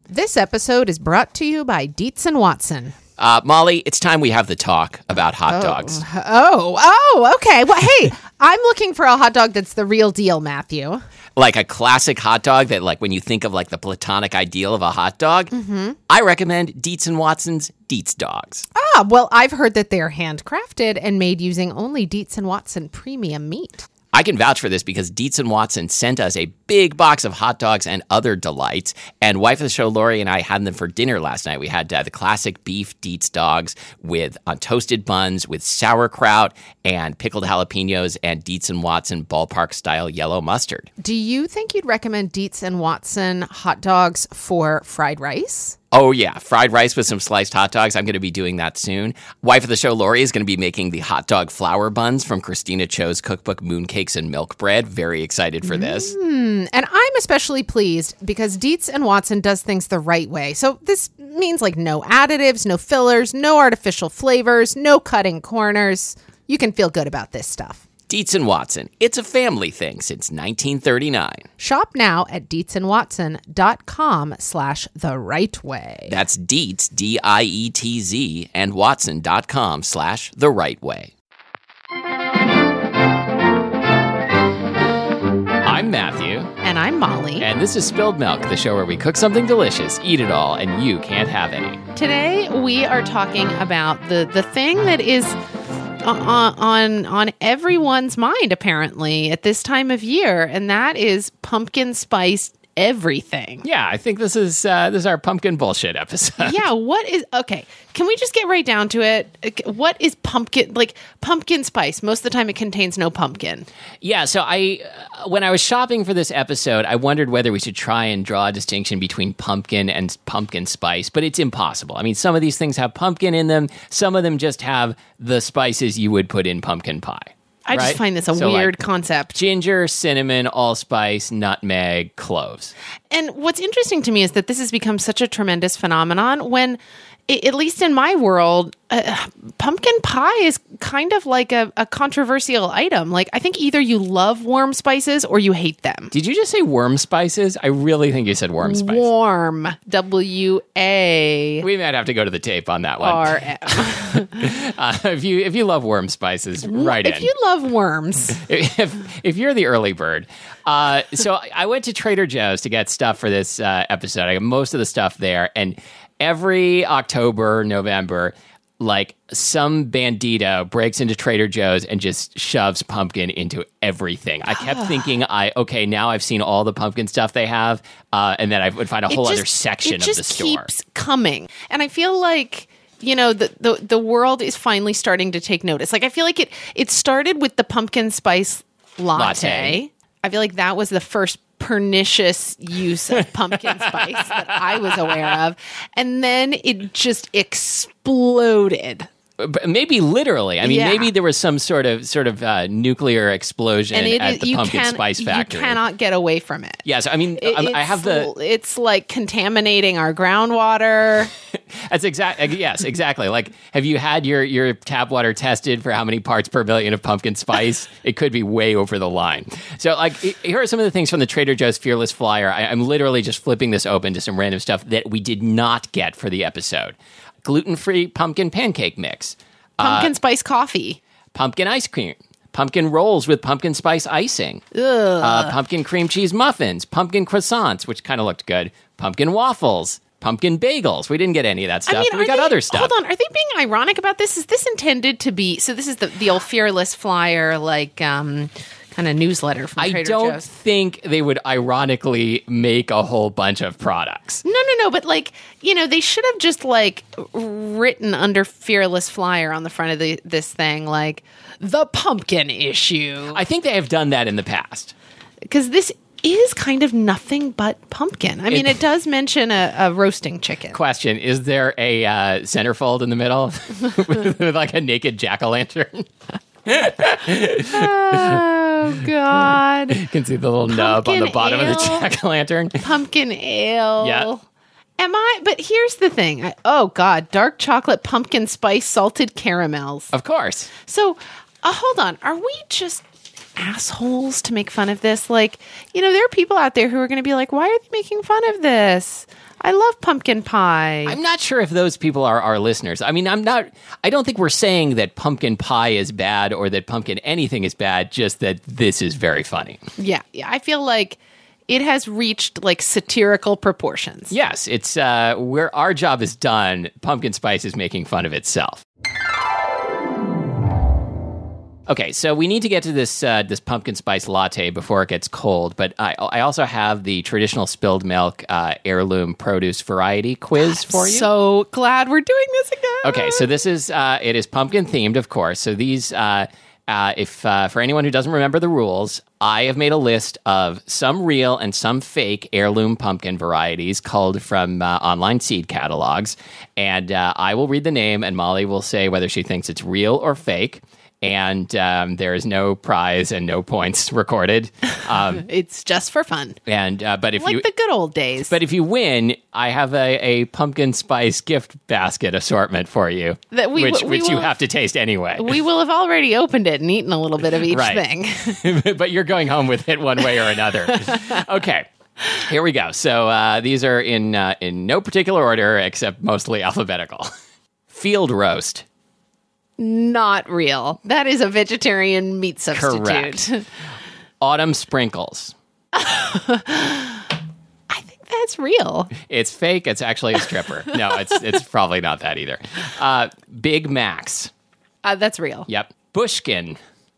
This episode is brought to you by Dietz and Watson. Molly, it's time we have the talk about hot dogs. Oh, okay. Well, hey, I'm looking for a hot dog that's the real deal, Matthew. Like a classic hot dog that, like, when you think of, like, the platonic ideal of a hot dog, I recommend Dietz and Watson's Dietz Dogs. Well, I've heard that they're handcrafted and made using only Dietz and Watson premium meat. I can vouch for this because Dietz and Watson sent us a big box of hot dogs and other delights. And wife of the show, Lori, and I had them for dinner last night. We had the classic beef Dietz dogs with toasted buns with sauerkraut and pickled jalapenos and Dietz and Watson ballpark-style yellow mustard. Do you think you'd recommend Dietz and Watson hot dogs for fried rice? Oh, yeah. Fried rice with some sliced hot dogs. I'm going to be doing that soon. Wife of the show, Lori, is going to be making the hot dog flour buns from Christina Cho's cookbook, Mooncakes and Milk Bread. Very excited for this. And I'm especially pleased because Dietz and Watson does things the right way. So this means like no additives, no fillers, no artificial flavors, no cutting corners. You can feel good about this stuff. Dietz and Watson. It's a family thing since 1939. Shop now at dietzandwatson.com/the right way. That's Dietz, D-I-E-T-Z, and Watson.com/the right way. I'm Matthew. And I'm Molly. And this is Spilled Milk, the show where we cook something delicious, eat it all, and you can't have any. Today we are talking about the thing that is on everyone's mind, apparently, at this time of year, and that is pumpkin spice everything. Yeah, I think this is our pumpkin bullshit episode. Yeah, okay, can we just get right down to it? What is pumpkin spice? Most of the time it contains no pumpkin. Yeah, so when I was shopping for this episode, I wondered whether we should try and draw a distinction between pumpkin and pumpkin spice, but it's impossible. I mean, some of these things have pumpkin in them, some of them just have the spices you would put in pumpkin pie. I just find this a weird concept. Ginger, cinnamon, allspice, nutmeg, cloves. And what's interesting to me is that this has become such a tremendous phenomenon when, at least in my world, pumpkin pie is kind of like a controversial item. Like, I think either you love warm spices or you hate them. Did you just say worm spices? I really think you said warm spice. Warm. W-A. We might have to go to the tape on that one. R-M. If you love worm spices, write in. If you love worms. If you're the early bird. So I went to Trader Joe's to get stuff for this episode. I got most of the stuff there. And every October, November, like some bandito breaks into Trader Joe's and just shoves pumpkin into everything. I kept thinking, now I've seen all the pumpkin stuff they have, and then I would find a whole other section of the store. It just keeps coming. And I feel like, you know, the world is finally starting to take notice. Like, I feel like it started with the pumpkin spice latte. I feel like that was the first pernicious use of pumpkin spice that I was aware of. And then it just exploded. Maybe literally. I mean, maybe there was some sort of nuclear explosion at the pumpkin spice factory. You cannot get away from it. Yes, I mean, I have It's like contaminating our groundwater. That's yes, exactly. Like, have you had your tap water tested for how many parts per million of pumpkin spice? It could be way over the line. So, like, here are some of the things from the Trader Joe's Fearless Flyer. I'm literally just flipping this open to some random stuff that we did not get for the episode. Gluten-free pumpkin pancake mix. Pumpkin spice coffee. Pumpkin ice cream. Pumpkin rolls with pumpkin spice icing. Pumpkin cream cheese muffins. Pumpkin croissants, which kind of looked good. Pumpkin waffles. Pumpkin bagels. We didn't get any of that stuff, but we got other stuff. Hold on. Are they being ironic about this? Is this intended to be... So this is the old Fearless Flyer, like... kind of newsletter from Trader Joe's. I don't think they would ironically make a whole bunch of products. No, but like, you know, they should have just like written under Fearless Flyer on the front of this thing, like, the pumpkin issue. I think they have done that in the past. Because this is kind of nothing but pumpkin. I mean, it does mention a roasting chicken. Question, is there a centerfold in the middle with like a naked jack-o'-lantern? Oh, God. You can see the little nub on the bottom of the jack-o'-lantern. Pumpkin ale. Yeah. But here's the thing. Oh, God. Dark chocolate, pumpkin spice, salted caramels. Of course. So, hold on. Are we just assholes to make fun of this? Like, you know, there are people out there who are going to be like, why are they making fun of this? I love pumpkin pie. I'm not sure if those people are our listeners. I mean, I don't think we're saying that pumpkin pie is bad or that pumpkin anything is bad, just that this is very funny. Yeah. I feel like it has reached like satirical proportions. Yes, it's where our job is done. Pumpkin Spice is making fun of itself. Okay, so we need to get to this pumpkin spice latte before it gets cold, but I also have the traditional spilled milk heirloom produce variety quiz for you. So glad we're doing this again. Okay, so this is it is pumpkin themed, of course. So these, if for anyone who doesn't remember the rules, I have made a list of some real and some fake heirloom pumpkin varieties culled from online seed catalogs, and I will read the name, and Molly will say whether she thinks it's real or fake. And there is no prize and no points recorded. It's just for fun. And but if like you the good old days. But if you win, I have a pumpkin spice gift basket assortment for you, that which you have to taste anyway. We will have already opened it and eaten a little bit of each Right. thing. But you're going home with it one way or another. Okay. Here we go. So these are in no particular order except mostly alphabetical. Field roast. Not real. That is a vegetarian meat substitute. Correct. Autumn sprinkles. I think that's real. It's fake. It's actually a stripper. No, it's probably not that either. Big Macs. That's real. Yep. Bushkin.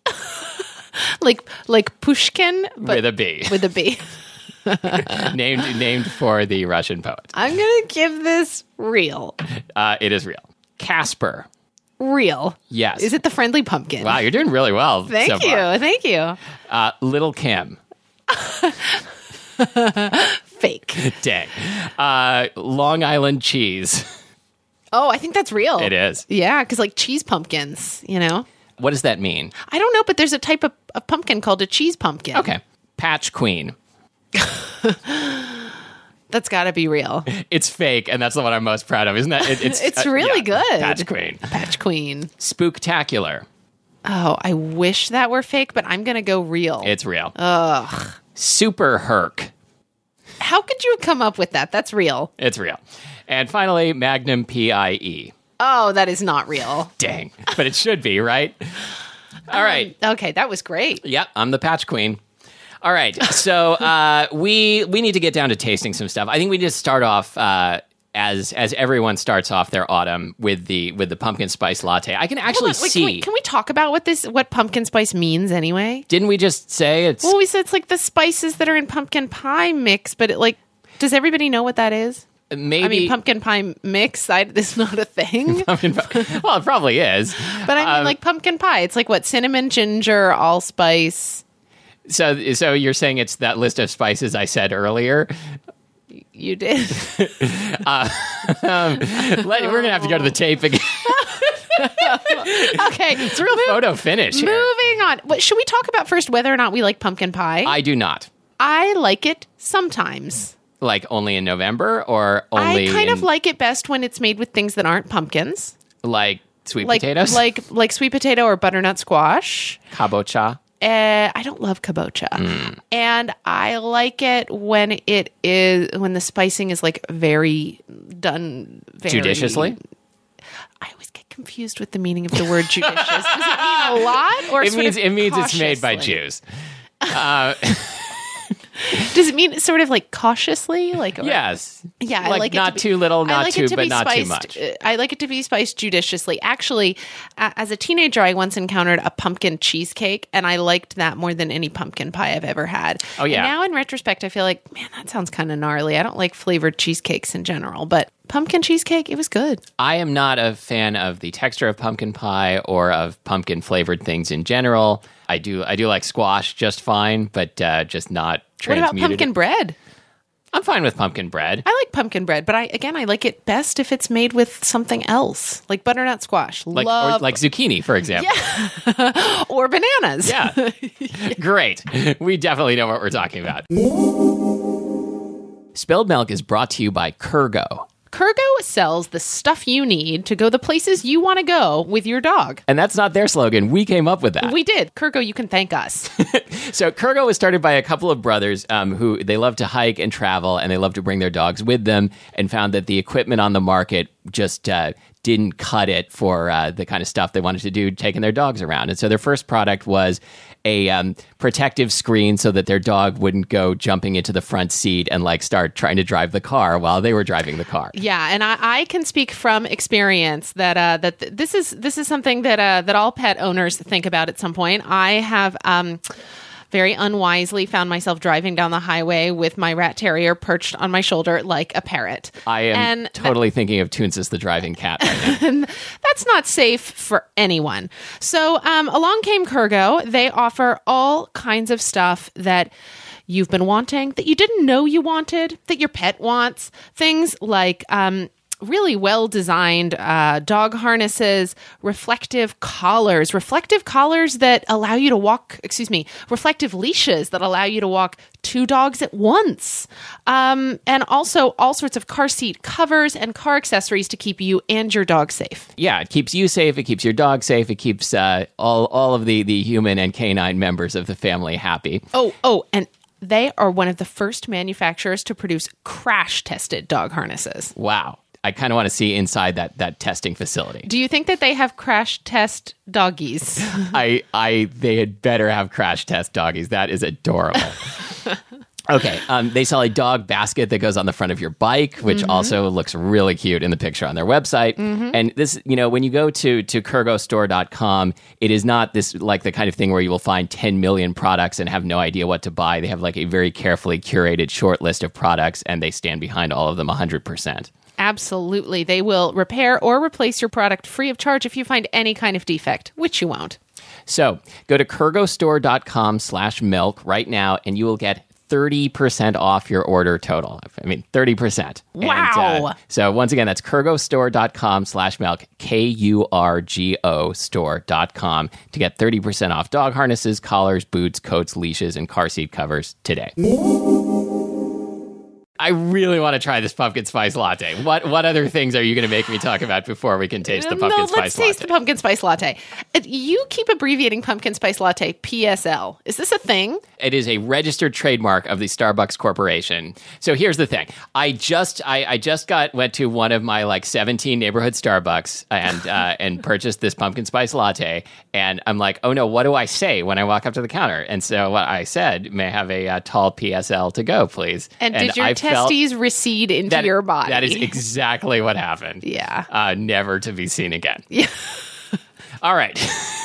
like Pushkin, but With a B. With a B. named for the Russian poet. I'm gonna give this real. It is real. Casper. Real. Yes. Is it the friendly pumpkin? Wow, you're doing really well. Thank so far. you. Thank you. Little Kim. Fake. Dang. Long Island cheese. Oh, I think that's real. It is. Yeah, because like cheese pumpkins, you know? What does that mean? I don't know, but there's a type of pumpkin called a cheese pumpkin. Okay. Patch Queen. That's got to be real. It's fake, and that's the one I'm most proud of, isn't that? It's really good. Patch Queen. Patch Queen. Spooktacular. Oh, I wish that were fake, but I'm going to go real. It's real. Ugh. Super Herc. How could you come up with that? That's real. It's real. And finally, Magnum PIE. Oh, that is not real. Dang. But it should be, right? All right. Okay, that was great. Yep, I'm the Patch Queen. All right, so we need to get down to tasting some stuff. I think we just start off as everyone starts off their autumn with the pumpkin spice latte. I can actually see. Can we talk about what pumpkin spice means anyway? Didn't we just say it's? Well, we said it's like the spices that are in pumpkin pie mix, but does everybody know what that is? Maybe. I mean, pumpkin pie mix. This is not a thing. Well, it probably is. But I mean, like pumpkin pie. It's like what? Cinnamon, ginger, allspice. So you're saying it's that list of spices I said earlier? You did. We're gonna have to go to the tape again. Okay, it's a real photo finish here. Moving on. Should we talk about first whether or not we like pumpkin pie? I do not. I like it sometimes. Like only in November, or only? I kind of like it best when it's made with things that aren't pumpkins, like sweet potatoes, like sweet potato or butternut squash, kabocha. I don't love kabocha, and I like it when the spicing is like very judiciously. I always get confused with the meaning of the word judicious. Does it mean a lot, or it means cautiously? It's made by Jews. Does it mean sort of like cautiously? Yes. Yeah, I like not too little, not too, but not too much. I like it to be spiced judiciously. Actually, as a teenager, I once encountered a pumpkin cheesecake, and I liked that more than any pumpkin pie I've ever had. Oh, yeah. And now, in retrospect, I feel like, man, that sounds kind of gnarly. I don't like flavored cheesecakes in general, but pumpkin cheesecake, it was good. I am not a fan of the texture of pumpkin pie or of pumpkin flavored things in general. I do like squash just fine, but just not transmuted. What about pumpkin bread? I'm fine with pumpkin bread. I like pumpkin bread, but I like it best if it's made with something else, like butternut squash. Like zucchini, for example. Yeah. Or bananas. Yeah. Great. We definitely know what we're talking about. Spilled Milk is brought to you by Kurgo. Kurgo sells the stuff you need to go the places you want to go with your dog. And that's not their slogan. We came up with that. We did. Kurgo, you can thank us. So Kurgo was started by a couple of brothers who they love to hike and travel, and they love to bring their dogs with them, and found that the equipment on the market just didn't cut it for the kind of stuff they wanted to do, taking their dogs around. And so their first product was a protective screen so that their dog wouldn't go jumping into the front seat and like start trying to drive the car while they were driving the car. Yeah, and I can speak from experience that this is something that all pet owners think about at some point. I have very unwisely found myself driving down the highway with my rat terrier perched on my shoulder like a parrot. I am totally thinking of Toonsis the driving cat right now. That's not safe for anyone. So along came Kurgo. They offer all kinds of stuff that you've been wanting, that you didn't know you wanted, that your pet wants. Things like really well-designed dog harnesses, reflective collars that allow you to walk, reflective leashes that allow you to walk two dogs at once. And also all sorts of car seat covers and car accessories to keep you and your dog safe. Yeah, it keeps you safe, it keeps your dog safe, it keeps all of the human and canine members of the family happy. Oh, and they are one of the first manufacturers to produce crash-tested dog harnesses. Wow. I kind of want to see inside that testing facility. Do you think that they have crash test doggies? They had better have crash test doggies. That is adorable. Okay, they sell a dog basket that goes on the front of your bike, which also looks really cute in the picture on their website. And this, when you go to KurgoStore.com, it is not this like the kind of thing where you will find 10 million products and have no idea what to buy. They have like a very carefully curated short list of products, and they stand behind all of them 100%. Absolutely. They will repair or replace your product free of charge if you find any kind of defect, which you won't. So go to KurgoStore.com/milk right now, and you will get 30% off your order total. 30%. Wow. And, so once again, that's KurgoStore.com/milk, KURGO store.com to get 30% off dog harnesses, collars, boots, coats, leashes, and car seat covers today. I really want to try this pumpkin spice latte. What other things are you going to make me talk about before we can taste the pumpkin spice latte? Let's taste the pumpkin spice latte. You keep abbreviating pumpkin spice latte PSL. Is this a thing? It is a registered trademark of the Starbucks Corporation. So here's the thing. I just went to one of my 17 neighborhood Starbucks and purchased this pumpkin spice latte. And I'm like, oh no, what do I say when I walk up to the counter? And so what I said, may I have a tall PSL to go, please? And did your testes recede into your body? That is exactly what happened. Yeah. Never to be seen again. Yeah. All right.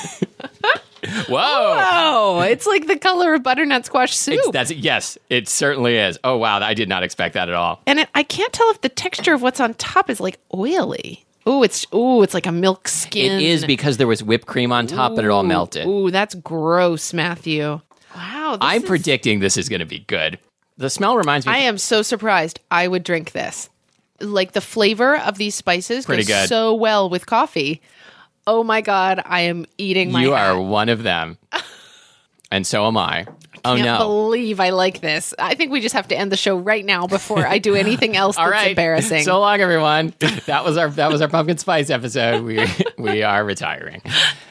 Whoa. It's like the color of butternut squash soup. Yes, it certainly is. Oh, wow. I did not expect that at all. And I can't tell if the texture of what's on top is oily. It's like a milk skin. It is because there was whipped cream on top, but it all melted. Ooh, that's gross, Matthew. Wow. I'm predicting this is going to be good. The smell reminds me. I am so surprised. I would drink this. The flavor of these spices goes good. So well with coffee. Oh my God, I am eating my You hat. are one of them. And so am I. Oh no. I can't believe I like this. I think we just have to end the show right now before I do anything else that's All right. embarrassing. So long, everyone. That was our pumpkin spice episode. We are retiring.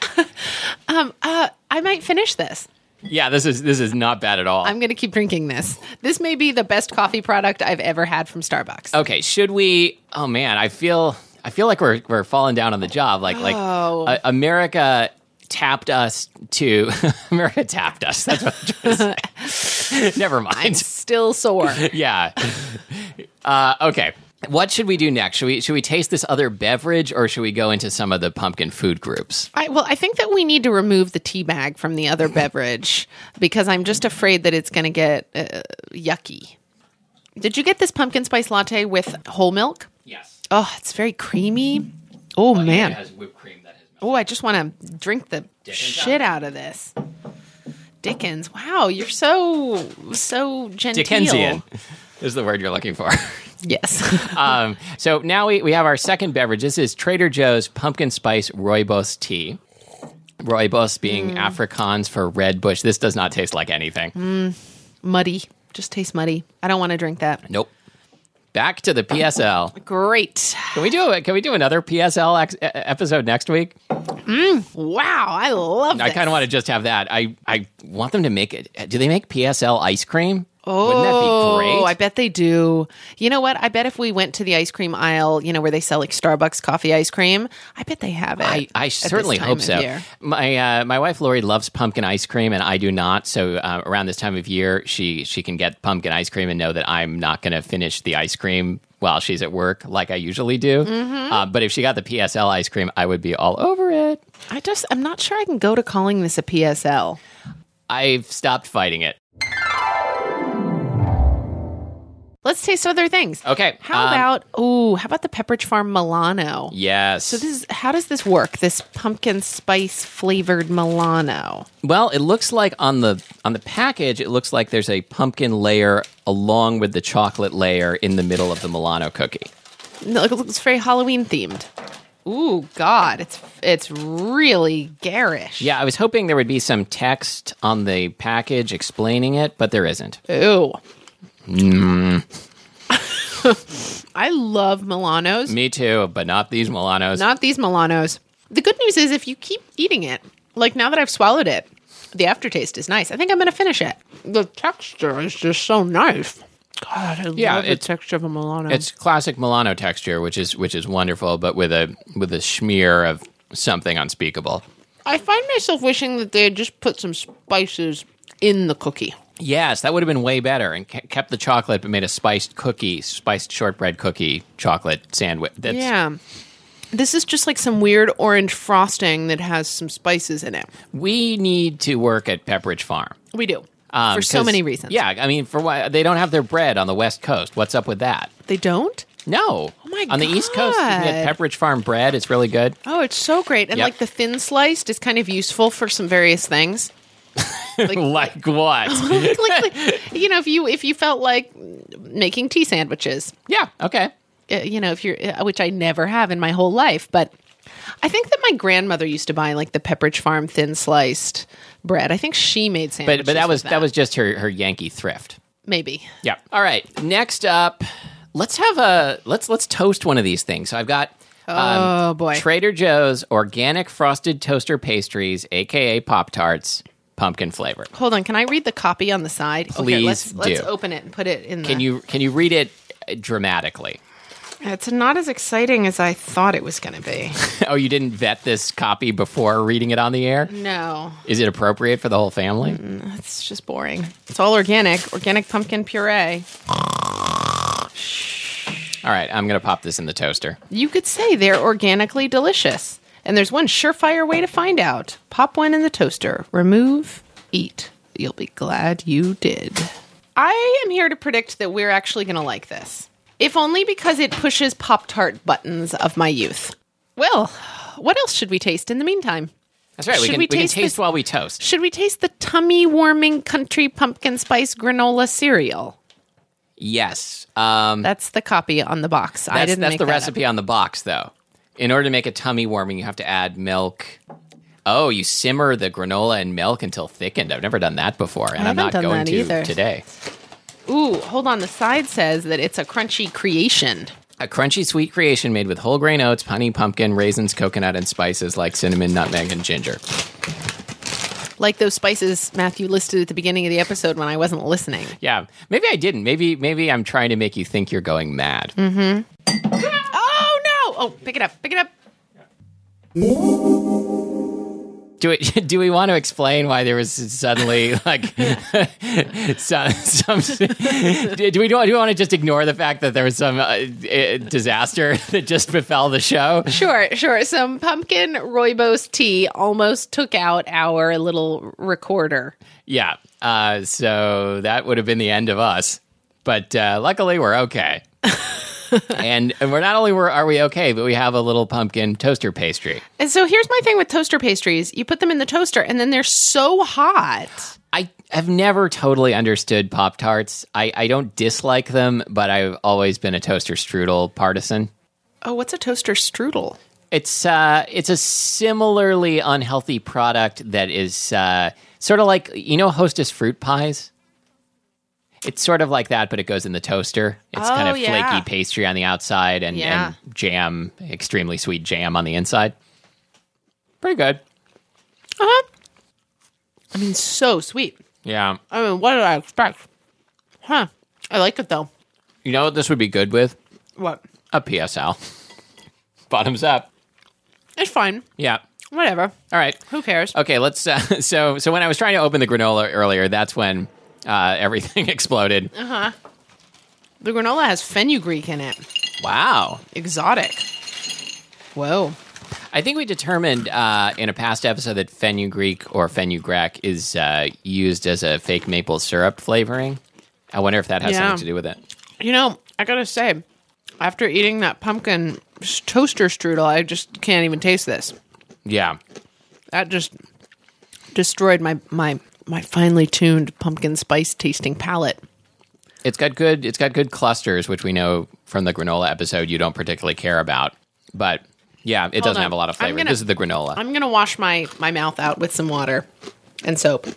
I might finish this. Yeah, this is not bad at all. I'm going to keep drinking this. This may be the best coffee product I've ever had from Starbucks. Okay, should we? Oh man, I feel like we're falling down on the job. America tapped us to America tapped us. That's what I'm trying to say. Never mind. I'm still sore. Yeah. Okay. What should we do next? Should we taste this other beverage, or should we go into some of the pumpkin food groups? I think that we need to remove the tea bag from the other beverage because I'm just afraid that it's going to get yucky. Did you get this pumpkin spice latte with whole milk? Yes. Oh, it's very creamy. Oh, man. It has whipped cream that has melted. Oh, I just want to drink the shit out of this. Dickens. Wow, you're so genteel. Dickensian is the word you're looking for. Yes. So now we have our second beverage. This is Trader Joe's pumpkin spice rooibos tea. Rooibos being Afrikaans for red bush. This does not taste like anything. Muddy. Just tastes muddy. I don't want to drink that. Nope. back to the PSL. Great. Can we do another PSL episode next week? Wow, I love I this. kind of want to just have that. I want them to make it. Do they make PSL ice cream? Oh, wouldn't that be great? I bet they do. You know what? I bet if we went to the ice cream aisle, where they sell like Starbucks coffee ice cream, I bet they have it. I certainly hope so. Year. My wife Lori loves pumpkin ice cream, and I do not. So around this time of year, she can get pumpkin ice cream and know that I'm not going to finish the ice cream while she's at work like I usually do. Mm-hmm. But if she got the PSL ice cream, I would be all over it. I'm not sure I can go to calling this a PSL. I've stopped fighting it. Let's taste other things. Okay. How about the Pepperidge Farm Milano? Yes. So how does this work? This pumpkin spice flavored Milano. Well, it looks like on the package, it looks like there's a pumpkin layer along with the chocolate layer in the middle of the Milano cookie. No, it looks very Halloween themed. Ooh, God, it's really garish. Yeah, I was hoping there would be some text on the package explaining it, but there isn't. Ooh. I love Milanos. Me too, but not these Milanos. Not these Milanos. The good news is if you keep eating it, like now that I've swallowed it, the aftertaste is nice. I think I'm going to finish it. The texture is just so nice. God, I love the texture of a Milano. It's classic Milano texture, which is wonderful, but with a smear of something unspeakable. I find myself wishing that they had just put some spices in the cookie. Yes, that would have been way better, and kept the chocolate, but made a spiced shortbread cookie chocolate sandwich. Yeah. This is just like some weird orange frosting that has some spices in it. We need to work at Pepperidge Farm. We do. For so many reasons. Yeah, I mean, for why they don't have their bread on the West Coast. What's up with that? They don't? No. Oh my God. On the East Coast, you can get Pepperidge Farm bread. It's really good. Oh, it's so great. And Yep. like the thin sliced is kind of useful for some various things. Like what? If you felt like making tea sandwiches, Yeah, okay. if you're, which I never have in my whole life, but I think that my grandmother used to buy like the Pepperidge Farm thin sliced bread. I think she made sandwiches. But that was just her Yankee thrift. Maybe. Yeah. All right. Next up, let's toast one of these things. So I've got Oh boy. Trader Joe's organic frosted toaster pastries, aka Pop-Tarts, pumpkin flavor. Hold on, can I read the copy on the side? Please let's do. open it and put it in. Can you read it dramatically? It's not as exciting as I thought it was going to be. Oh, you didn't vet this copy before reading it on the air? No, Is it appropriate for the whole family? it's just boring. It's all organic pumpkin puree. All right, I'm going to pop this in the toaster. You could say they're organically delicious. And there's one surefire way to find out. Pop one in the toaster. Remove, eat. You'll be glad you did. I am here to predict that we're actually going to like this. If only because it pushes Pop-Tart buttons of my youth. Well, what else should we taste in the meantime? That's right. We can taste while we toast. Should we taste the tummy-warming country pumpkin spice granola cereal? Yes. That's the copy on the box. That's the recipe on the box, though. In order to make a tummy warming, you have to add milk. Oh, you simmer the granola in milk until thickened. I've never done that before, and I'm not going to either. today. Ooh, hold on. The side says that it's a crunchy creation. A crunchy sweet creation made with whole grain oats, honey, pumpkin, raisins, coconut, and spices like cinnamon, nutmeg, and ginger. Like those spices Matthew listed at the beginning of the episode when I wasn't listening. Yeah, maybe I didn't. Maybe I'm trying to make you think you're going mad. Mm-hmm. Oh, no! Oh, pick it up. Do we want to explain why there was suddenly like some do we want to just ignore the fact that there was some disaster that just befell the show? Sure. Some pumpkin rooibos tea almost took out our little recorder. Yeah. So that would have been the end of us. But luckily we're okay. And we're not only are we okay, but we have a little pumpkin toaster pastry. And so here's my thing with toaster pastries. You put them in the toaster and then they're so hot. I have never totally understood Pop-Tarts. I don't dislike them, but I've always been a toaster strudel partisan. Oh, what's a toaster strudel? It's a similarly unhealthy product that is sort of like, Hostess fruit pies? It's sort of like that, but it goes in the toaster. It's kind of yeah. flaky pastry on the outside and jam, extremely sweet jam on the inside. Pretty good. Uh-huh. I mean, so sweet. Yeah. I mean, what did I expect? Huh. I like it, though. You know what this would be good with? What? A PSL. Bottoms up. It's fine. Yeah. Whatever. All right. Who cares? Okay, let's... So when I was trying to open the granola earlier, that's when everything exploded. Uh-huh. The granola has fenugreek in it. Wow. Exotic. Whoa. I think we determined in a past episode that fenugreek or fenugreek is used as a fake maple syrup flavoring. I wonder if that has something to do with it. You know, I gotta say, after eating that pumpkin toaster strudel, I just can't even taste this. Yeah. That just destroyed my finely tuned pumpkin spice tasting palate. It's got good clusters, which we know from the granola episode you don't particularly care about. But yeah, it doesn't have a lot of flavor. This is the granola. I'm gonna wash my mouth out with some water and soap.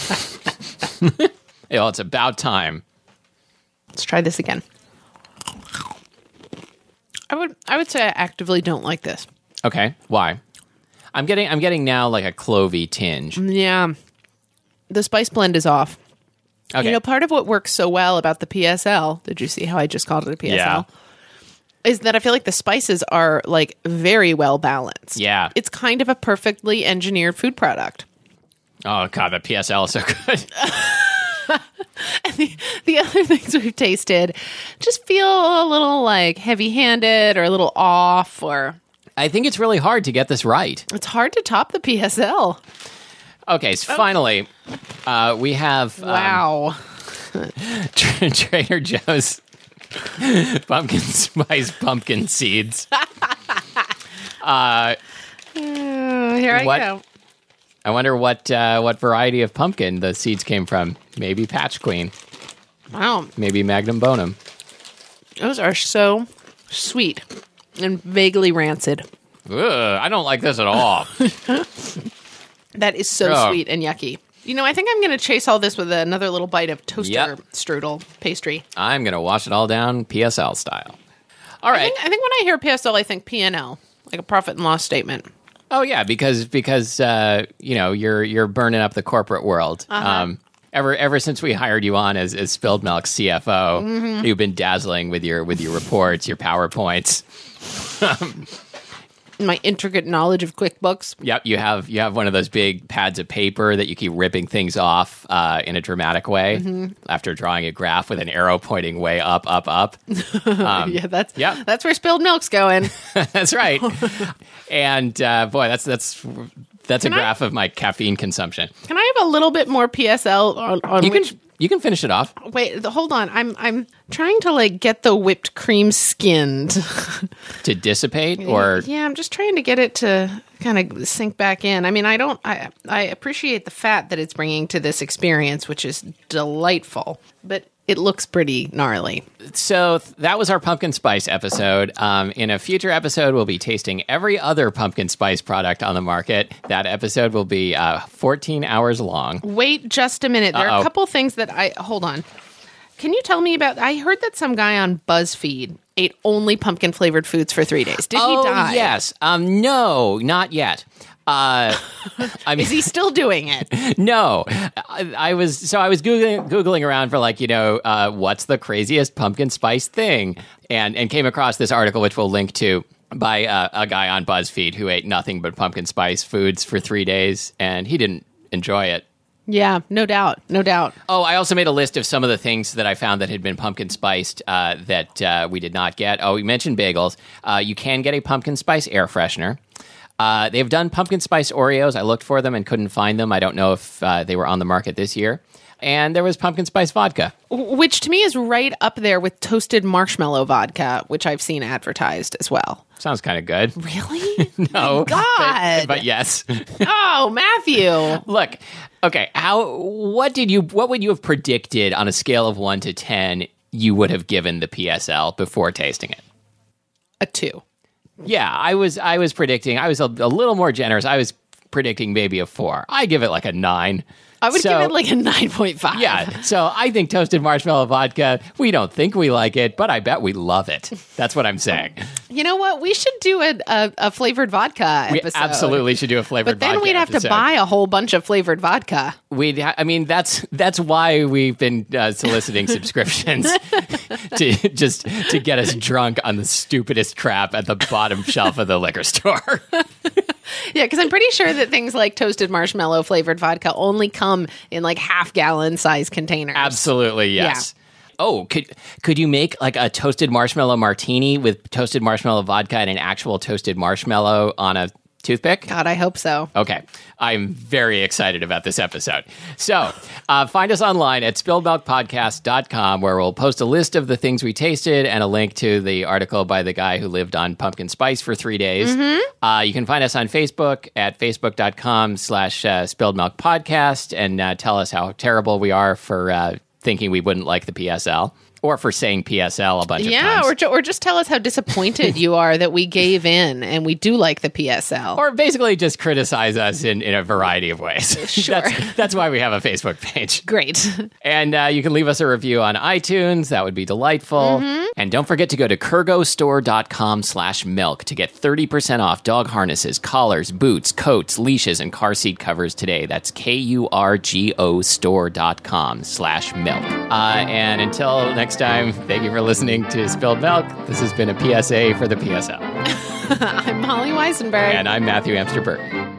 Well, it's about time. Let's try this again. I would say I actively don't like this. Okay, why? I'm getting now like a clovey tinge. Yeah. The spice blend is off. Okay. You know, part of what works so well about the PSL, did you see how I just called it a PSL? Yeah. Is that I feel like the spices are like very well balanced. Yeah. It's kind of a perfectly engineered food product. Oh god, the PSL is so good. And the other things we've tasted just feel a little like heavy-handed or a little off, or I think it's really hard to get this right. it's hard to top the PSL. Okay, so finally, we have Wow. Trader Joe's pumpkin spice pumpkin seeds. Here I go. I wonder what variety of pumpkin the seeds came from. Maybe Patch Queen. Wow. Maybe Magnum Bonum. Those are so sweet and vaguely rancid. Ugh, I don't like this at all. That is so Ugh. sweet and yucky. You know, I think I'm going to chase all this with another little bite of toaster Yep. strudel pastry. I'm going to wash it all down PSL style. All right. I think when I hear PSL, I think P&L, like a profit and loss statement. Oh yeah, because you know you're burning up the corporate world. Ever since we hired you on as Spilled Milk's CFO, you've been dazzling with your reports, your PowerPoints. My intricate knowledge of QuickBooks. Yep, you have one of those big pads of paper that you keep ripping things off in a dramatic way after drawing a graph with an arrow pointing way up, up, up. Yeah, that's where Spilled Milk's going. That's right. And boy, that's a graph of my caffeine consumption. Can I have a little bit more PSL on You can finish it off. Wait, hold on. I'm trying to like get the whipped cream skinned To dissipate, or yeah, I'm just trying to get it to kind of sink back in. I mean, I appreciate the fat that it's bringing to this experience, which is delightful, but it looks pretty gnarly. So that was our pumpkin spice episode. In a future episode, we'll be tasting every other pumpkin spice product on the market. That episode will be 14 hours long. Wait just a minute. There are a couple things that hold on. Can you tell me about, I heard that some guy on BuzzFeed ate only pumpkin flavored foods for 3 days. Did he die? Yes. No, not yet. Is he still doing it? No, I was googling around for what's the craziest pumpkin spice thing, and came across this article which we'll link to by a guy on BuzzFeed who ate nothing but pumpkin spice foods for 3 days, and he didn't enjoy it. Yeah, no doubt. Oh, I also made a list of some of the things that I found that had been pumpkin spiced that we did not get. Oh, we mentioned bagels. You can get a pumpkin spice air freshener. They've done pumpkin spice Oreos. I looked for them and couldn't find them. I don't know if they were on the market this year. And there was pumpkin spice vodka. Which to me is right up there with toasted marshmallow vodka, which I've seen advertised as well. Sounds kind of good. Really? No. God. But yes. Oh, Matthew. Look, okay, what would you have predicted on a scale of 1 to 10 you would have given the PSL before tasting it? A 2. Yeah, I was predicting. I was a little more generous. I was predicting maybe a 4. I give it like a 9. I would give it like a 9.5. Yeah. So I think toasted marshmallow vodka, we don't think we like it, but I bet we love it. That's what I'm saying. You know what? We should do a flavored vodka episode. We absolutely should do a flavored vodka But then we'd have to buy a whole bunch of flavored vodka. That's why we've been soliciting subscriptions to get us drunk on the stupidest crap at the bottom shelf of the liquor store. Yeah, because I'm pretty sure that things like toasted marshmallow flavored vodka only come in like half-gallon size containers. Absolutely, yes. Yeah. Oh, could you make like a toasted marshmallow martini with toasted marshmallow vodka and an actual toasted marshmallow on a toothpick? God, I hope so. Okay. I'm very excited about this episode. So find us online at spilledmilkpodcast.com, where we'll post a list of the things we tasted and a link to the article by the guy who lived on pumpkin spice for 3 days. You can find us on Facebook at facebook.com/spilledmilkpodcast and tell us how terrible we are for thinking we wouldn't like the PSL. Or for saying PSL a bunch of times. Yeah, or just tell us how disappointed you are that we gave in and we do like the PSL. Or basically just criticize us in a variety of ways. Sure. That's why we have a Facebook page. Great. And you can leave us a review on iTunes. That would be delightful. And don't forget to go to kurgostore.com/milk to get 30% off dog harnesses, collars, boots, coats, leashes, and car seat covers today. That's KURGO store.com/milk. And until next time, thank you for listening to Spilled Milk. This has been a PSA for the PSL. I'm Molly Weisenberg. And I'm Matthew Amster-Burton.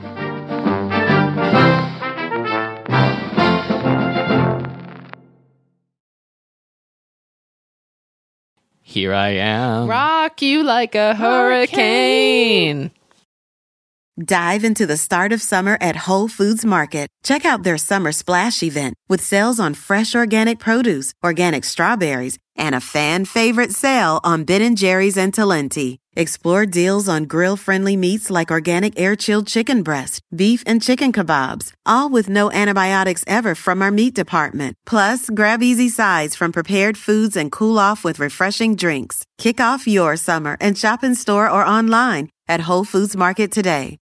Here I am. Rock you like a hurricane. Dive into the start of summer at Whole Foods Market. Check out their Summer Splash event with sales on fresh organic produce, organic strawberries, and a fan-favorite sale on Ben & Jerry's and Talenti. Explore deals on grill-friendly meats like organic air-chilled chicken breast, beef and chicken kebabs, all with no antibiotics ever from our meat department. Plus, grab easy sides from prepared foods and cool off with refreshing drinks. Kick off your summer and shop in store or online at Whole Foods Market today.